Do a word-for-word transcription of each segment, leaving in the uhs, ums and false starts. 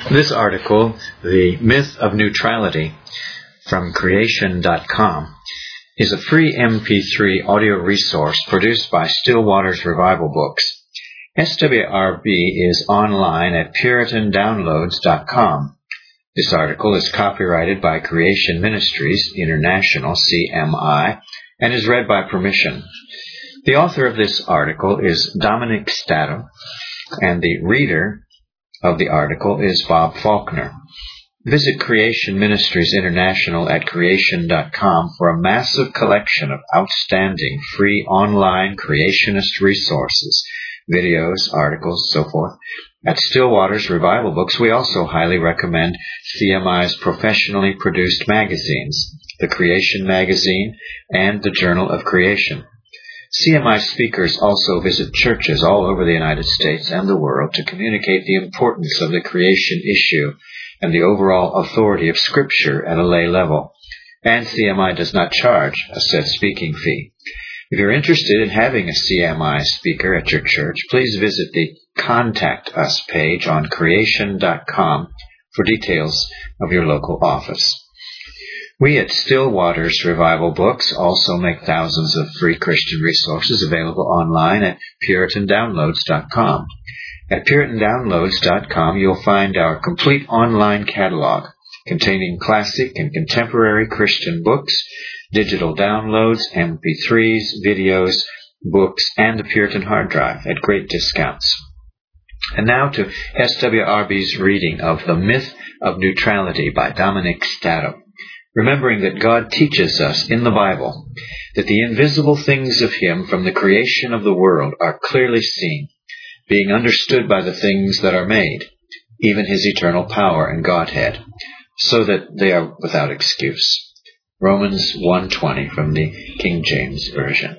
This article, The Myth of Neutrality, from creation dot com, is a free M P three audio resource produced by Still Waters Revival Books. S W R B is online at puritan downloads dot com. This article is copyrighted by Creation Ministries International, C M I, and is read by permission. The author of this article is Dominic Staddam, and the reader of the article is Bob Faulkner. Visit Creation Ministries International at creation dot com for a massive collection of outstanding free online creationist resources, videos, articles, so forth. At Still Waters Revival Books, we also highly recommend C M I's professionally produced magazines, the Creation Magazine and the Journal of Creation. C M I speakers also visit churches all over the United States and the world to communicate the importance of the creation issue and the overall authority of Scripture at a lay level. And C M I does not charge a set speaking fee. If you're interested in having a C M I speaker at your church, please visit the Contact Us page on creation dot com for details of your local office. We at Still Waters Revival Books also make thousands of free Christian resources available online at puritan downloads dot com. At puritan downloads dot com, you'll find our complete online catalog containing classic and contemporary Christian books, digital downloads, M P threes, videos, books, and a Puritan hard drive at great discounts. And now to S W R B's reading of The Myth of Neutrality by Dominic Staddam. Remembering that God teaches us in the Bible that the invisible things of Him from the creation of the world are clearly seen, being understood by the things that are made, even His eternal power and Godhead, so that they are without excuse. Romans one twenty from the King James Version.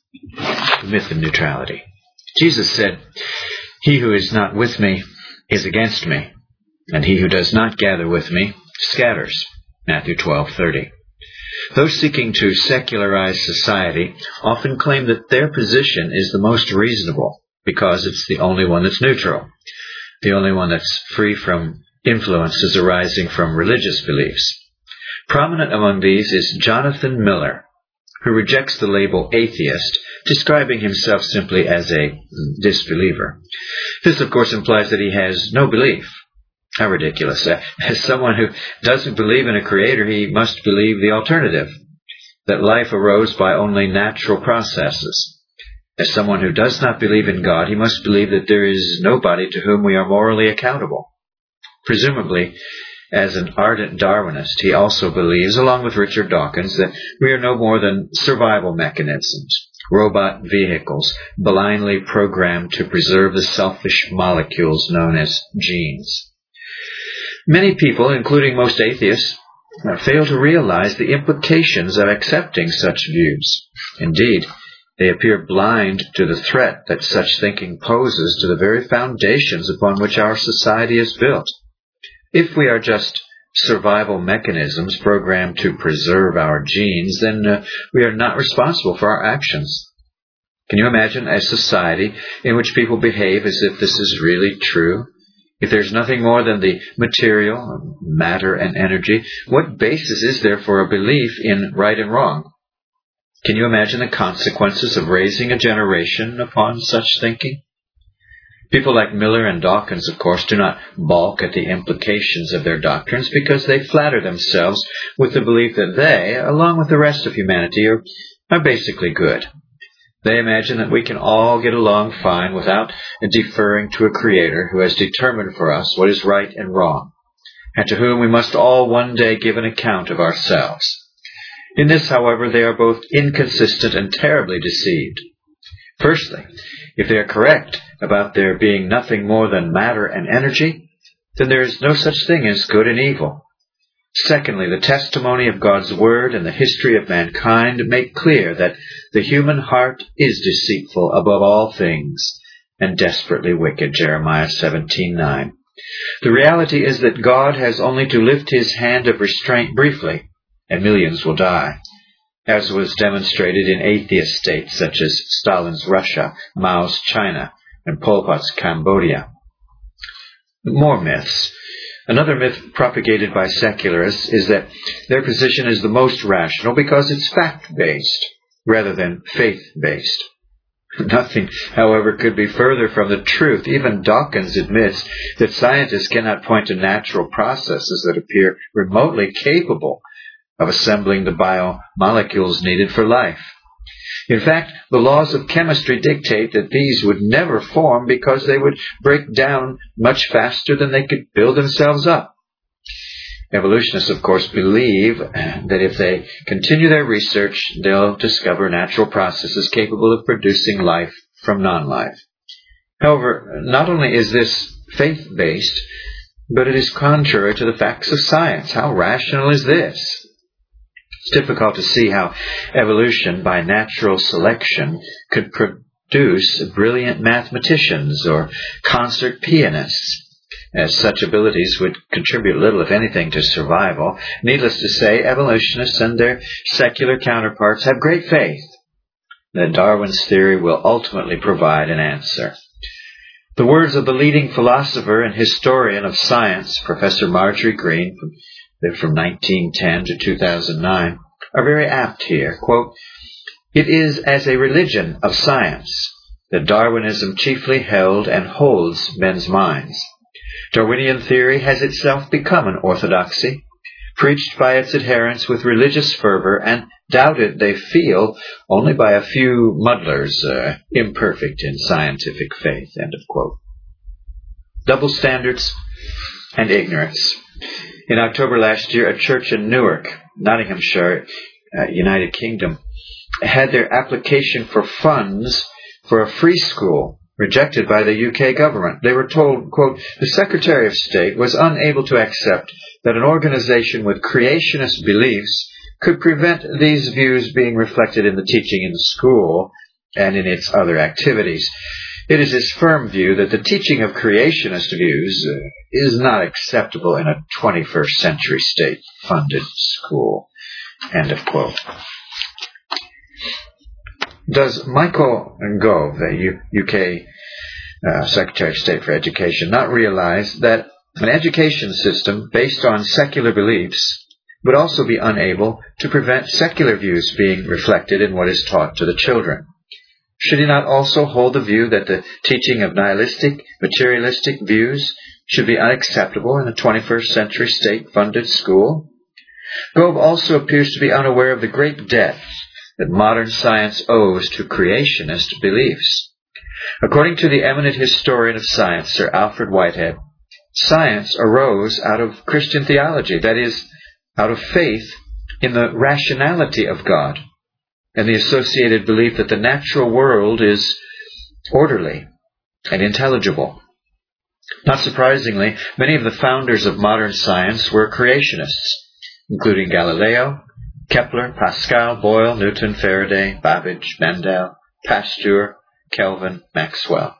The Myth of Neutrality. Jesus said, "He who is not with me is against me, and he who does not gather with me scatters." Matthew twelve thirty. Those seeking to secularize society often claim that their position is the most reasonable because it's the only one that's neutral, the only one that's free from influences arising from religious beliefs. Prominent among these is Jonathan Miller, who rejects the label atheist, describing himself simply as a disbeliever. This, of course, implies that he has no belief. How ridiculous. As someone who doesn't believe in a creator, he must believe the alternative, that life arose by only natural processes. As someone who does not believe in God, he must believe that there is nobody to whom we are morally accountable. Presumably, as an ardent Darwinist, he also believes, along with Richard Dawkins, that we are no more than survival mechanisms, robot vehicles blindly programmed to preserve the selfish molecules known as genes. Many people, including most atheists, fail to realize the implications of accepting such views. Indeed, they appear blind to the threat that such thinking poses to the very foundations upon which our society is built. If we are just survival mechanisms programmed to preserve our genes, then uh, we are not responsible for our actions. Can you imagine a society in which people behave as if this is really true? If there's nothing more than the material, matter, and energy, what basis is there for a belief in right and wrong? Can you imagine the consequences of raising a generation upon such thinking? People like Miller and Dawkins, of course, do not balk at the implications of their doctrines because they flatter themselves with the belief that they, along with the rest of humanity, are, are basically good. They imagine that we can all get along fine without deferring to a Creator who has determined for us what is right and wrong, and to whom we must all one day give an account of ourselves. In this, however, they are both inconsistent and terribly deceived. Firstly, if they are correct about there being nothing more than matter and energy, then there is no such thing as good and evil. Secondly, the testimony of God's Word and the history of mankind make clear that the human heart is deceitful above all things and desperately wicked, Jeremiah seventeen nine. The reality is that God has only to lift His hand of restraint briefly, and millions will die, as was demonstrated in atheist states such as Stalin's Russia, Mao's China, and Pol Pot's Cambodia. More myths. Another myth propagated by secularists is that their position is the most rational because it's fact-based rather than faith-based. Nothing, however, could be further from the truth. Even Dawkins admits that scientists cannot point to natural processes that appear remotely capable of assembling the biomolecules needed for life. In fact, the laws of chemistry dictate that these would never form because they would break down much faster than they could build themselves up. Evolutionists, of course, believe that if they continue their research, they'll discover natural processes capable of producing life from non-life. However, not only is this faith-based, but it is contrary to the facts of science. How rational is this? It's difficult to see how evolution by natural selection could produce brilliant mathematicians or concert pianists, as such abilities would contribute little, if anything, to survival. Needless to say, evolutionists and their secular counterparts have great faith that Darwin's theory will ultimately provide an answer. The words of the leading philosopher and historian of science, Professor Marjorie Green, from, from nineteen ten to two thousand nine, are very apt here. Quote, "It is as a religion of science that Darwinism chiefly held and holds men's minds. Darwinian theory has itself become an orthodoxy, preached by its adherents with religious fervor, and doubted, they feel, only by a few muddlers uh, imperfect in scientific faith." End of quote. Double standards and ignorance. In October last year, a church in Newark, Nottinghamshire, uh, United Kingdom, had their application for funds for a free school rejected by the U K government. They were told, quote, "The Secretary of State was unable to accept that an organization with creationist beliefs could prevent these views being reflected in the teaching in the school and in its other activities. It is his firm view that the teaching of creationist views uh, is not acceptable in a twenty-first century state-funded school." End of quote. Does Michael Gove, the U- UK uh, Secretary of State for Education, not realize that an education system based on secular beliefs would also be unable to prevent secular views being reflected in what is taught to the children? Should he not also hold the view that the teaching of nihilistic, materialistic views should be unacceptable in a twenty-first century state-funded school? Gove also appears to be unaware of the great debt that modern science owes to creationist beliefs. According to the eminent historian of science, Sir Alfred Whitehead, science arose out of Christian theology, that is, out of faith in the rationality of God and the associated belief that the natural world is orderly and intelligible. Not surprisingly, many of the founders of modern science were creationists, including Galileo, Kepler, Pascal, Boyle, Newton, Faraday, Babbage, Mendel, Pasteur, Kelvin, Maxwell.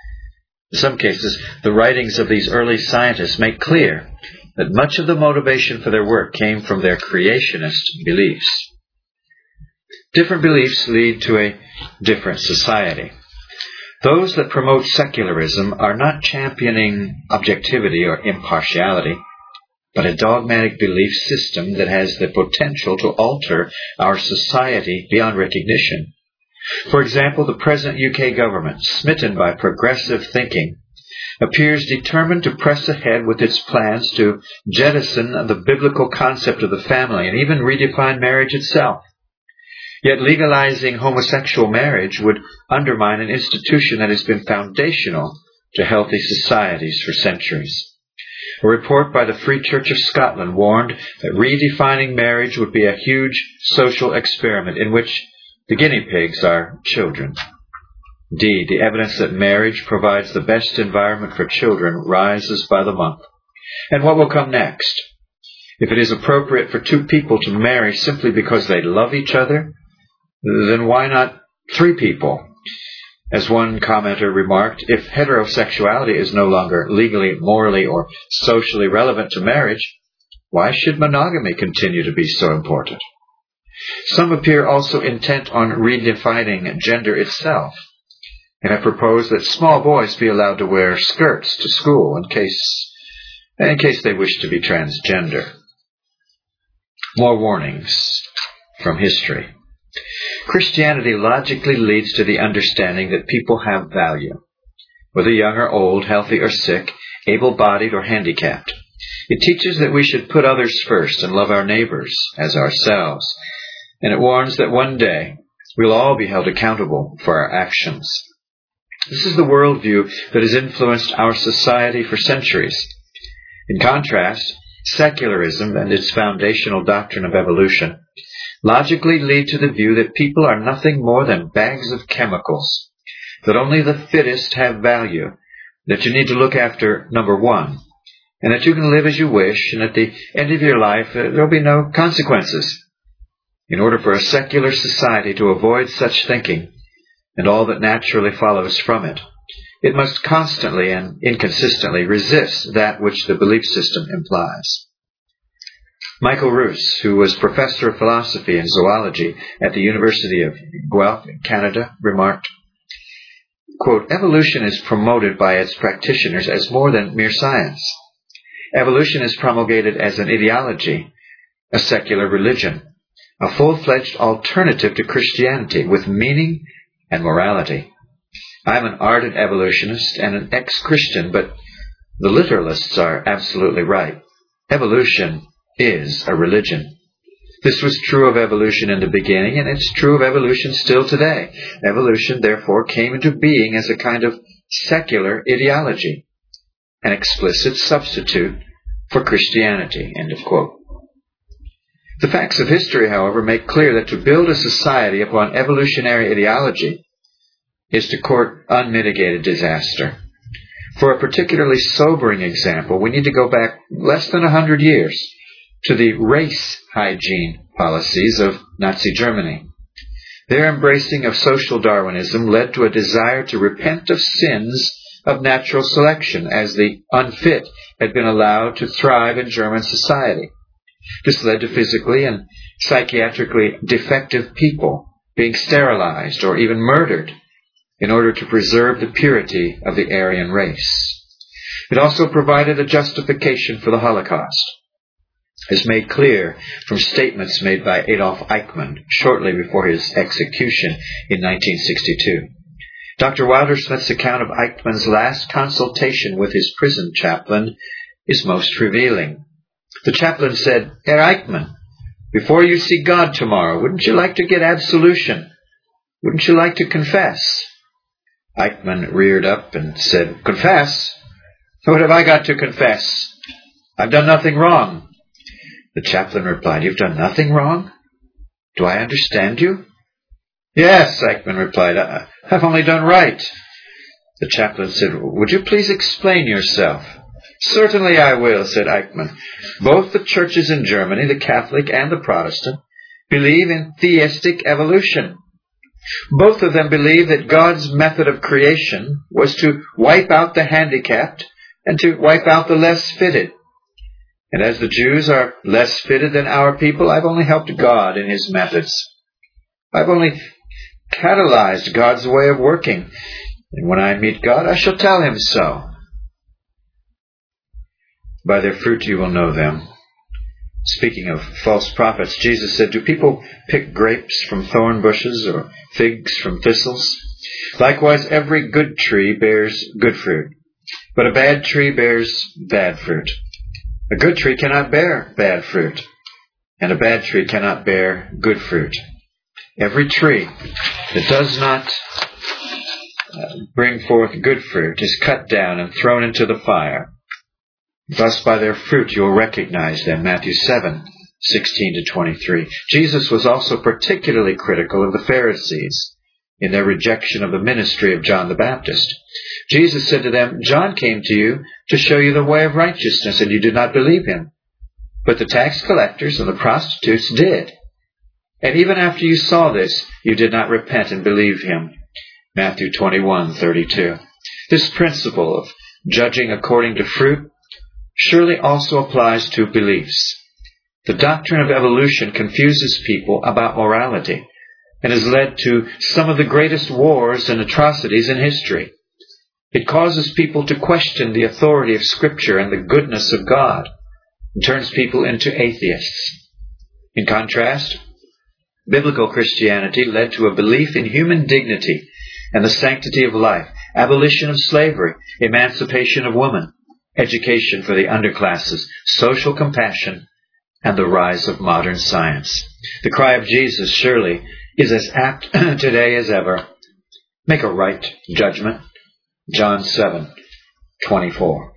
In some cases, the writings of these early scientists make clear that much of the motivation for their work came from their creationist beliefs. Different beliefs lead to a different society. Those that promote secularism are not championing objectivity or impartiality, but a dogmatic belief system that has the potential to alter our society beyond recognition. For example, the present U K government, smitten by progressive thinking, appears determined to press ahead with its plans to jettison the biblical concept of the family and even redefine marriage itself. Yet legalizing homosexual marriage would undermine an institution that has been foundational to healthy societies for centuries. A report by the Free Church of Scotland warned that redefining marriage would be a huge social experiment in which the guinea pigs are children. Indeed, the evidence that marriage provides the best environment for children rises by the month. And what will come next? If it is appropriate for two people to marry simply because they love each other, then why not three people? As one commenter remarked, if heterosexuality is no longer legally, morally, or socially relevant to marriage, why should monogamy continue to be so important? Some appear also intent on redefining gender itself, and have proposed that small boys be allowed to wear skirts to school in case in case they wish to be transgender. More warnings from history. Christianity logically leads to the understanding that people have value, whether young or old, healthy or sick, able-bodied or handicapped. It teaches that we should put others first and love our neighbors as ourselves. And it warns that one day we'll all be held accountable for our actions. This is the worldview that has influenced our society for centuries. In contrast, secularism and its foundational doctrine of evolution logically lead to the view that people are nothing more than bags of chemicals, that only the fittest have value, that you need to look after number one, and that you can live as you wish, and at the end of your life uh, there will be no consequences. In order for a secular society to avoid such thinking, and all that naturally follows from it, it must constantly and inconsistently resist that which the belief system implies. Michael Ruse, who was professor of philosophy and zoology at the University of Guelph in Canada, remarked, quote, "Evolution is promoted by its practitioners as more than mere science. Evolution is promulgated as an ideology, a secular religion, a full-fledged alternative to Christianity with meaning and morality. I'm an ardent evolutionist and an ex-Christian, but the literalists are absolutely right. Evolution is a religion. This was true of evolution in the beginning, and it's true of evolution still today. Evolution, therefore, came into being as a kind of secular ideology, an explicit substitute for Christianity." End of quote. The facts of history, however, make clear that to build a society upon evolutionary ideology is to court unmitigated disaster. For a particularly sobering example, we need to go back less than a hundred years to the race hygiene policies of Nazi Germany. Their embracing of social Darwinism led to a desire to repent of sins of natural selection, as the unfit had been allowed to thrive in German society. This led to physically and psychiatrically defective people being sterilized or even murdered in order to preserve the purity of the Aryan race. It also provided a justification for the Holocaust, as made clear from statements made by Adolf Eichmann shortly before his execution in nineteen sixty-two. Doctor Wildersmith's account of Eichmann's last consultation with his prison chaplain is most revealing. The chaplain said, "Herr Eichmann, before you see God tomorrow, wouldn't you like to get absolution? Wouldn't you like to confess?" Eichmann reared up and said, "Confess? What have I got to confess? I've done nothing wrong." The chaplain replied, "You've done nothing wrong? Do I understand you?" "Yes," Eichmann replied, I, "I've only done right." The chaplain said, "Would you please explain yourself?" "Certainly I will," said Eichmann. "Both the churches in Germany, the Catholic and the Protestant, believe in theistic evolution. Both of them believe that God's method of creation was to wipe out the handicapped and to wipe out the less fitted. And as the Jews are less fitted than our people, I've only helped God in his methods. I've only catalyzed God's way of working. And when I meet God, I shall tell him so. By their fruit you will know them." Speaking of false prophets, Jesus said, "Do people pick grapes from thorn bushes or figs from thistles? Likewise, every good tree bears good fruit, but a bad tree bears bad fruit. A good tree cannot bear bad fruit, and a bad tree cannot bear good fruit. Every tree that does not uh, bring forth good fruit is cut down and thrown into the fire. Thus by their fruit you will recognize them." Matthew seven, sixteen to twenty-three. Jesus was also particularly critical of the Pharisees in their rejection of the ministry of John the Baptist. Jesus said to them, "John came to you to show you the way of righteousness, and you did not believe him. But the tax collectors and the prostitutes did. And even after you saw this, you did not repent and believe him." Matthew twenty-one, thirty-two. This principle of judging according to fruit surely also applies to beliefs. The doctrine of evolution confuses people about morality and has led to some of the greatest wars and atrocities in history. It causes people to question the authority of Scripture and the goodness of God, and turns people into atheists. In contrast, biblical Christianity led to a belief in human dignity and the sanctity of life, abolition of slavery, emancipation of women, education for the underclasses, social compassion, and the rise of modern science. The cry of Jesus surely is as apt today as ever. Make a right judgment. John seven twenty-four.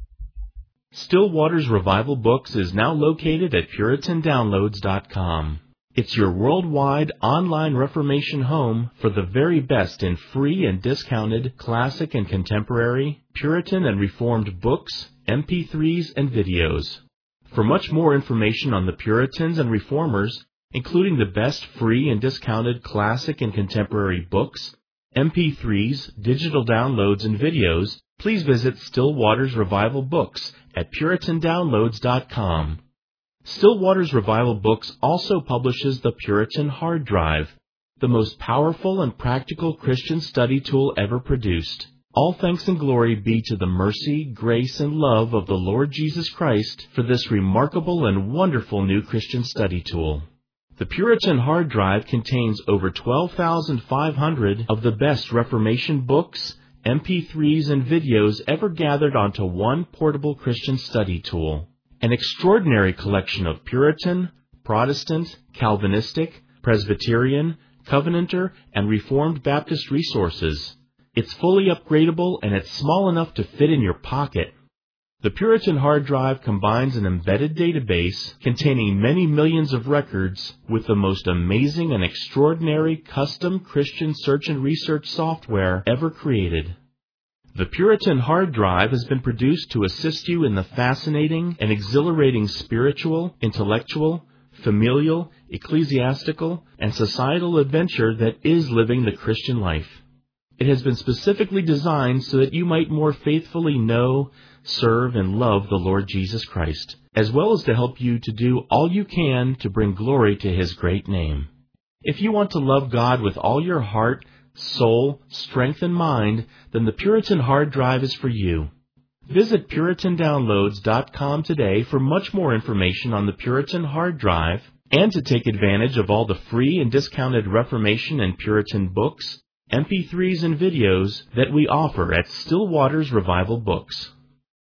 Still Waters Revival Books is now located at Puritan Downloads dot com. It's your worldwide online Reformation home for the very best in free and discounted classic and contemporary, Puritan and Reformed books, M P threes, and videos. For much more information on the Puritans and Reformers, including the best free and discounted classic and contemporary books, M P threes, digital downloads, and videos, please visit Still Waters Revival Books at Puritan Downloads dot com. Still Waters Revival Books also publishes the Puritan Hard Drive, the most powerful and practical Christian study tool ever produced. All thanks and glory be to the mercy, grace, and love of the Lord Jesus Christ for this remarkable and wonderful new Christian study tool. The Puritan Hard Drive contains over twelve thousand five hundred of the best Reformation books, M P threes, and videos ever gathered onto one portable Christian study tool. An extraordinary collection of Puritan, Protestant, Calvinistic, Presbyterian, Covenanter, and Reformed Baptist resources. It's fully upgradable and it's small enough to fit in your pocket. The Puritan Hard Drive combines an embedded database containing many millions of records with the most amazing and extraordinary custom Christian search and research software ever created. The Puritan Hard Drive has been produced to assist you in the fascinating and exhilarating spiritual, intellectual, familial, ecclesiastical, and societal adventure that is living the Christian life. It has been specifically designed so that you might more faithfully know, serve, and love the Lord Jesus Christ, as well as to help you to do all you can to bring glory to His great name. If you want to love God with all your heart, soul, strength, and mind, then the Puritan Hard Drive is for you. Visit Puritan Downloads dot com today for much more information on the Puritan Hard Drive and to take advantage of all the free and discounted Reformation and Puritan books, M P threes, and videos that we offer at Still Waters Revival Books.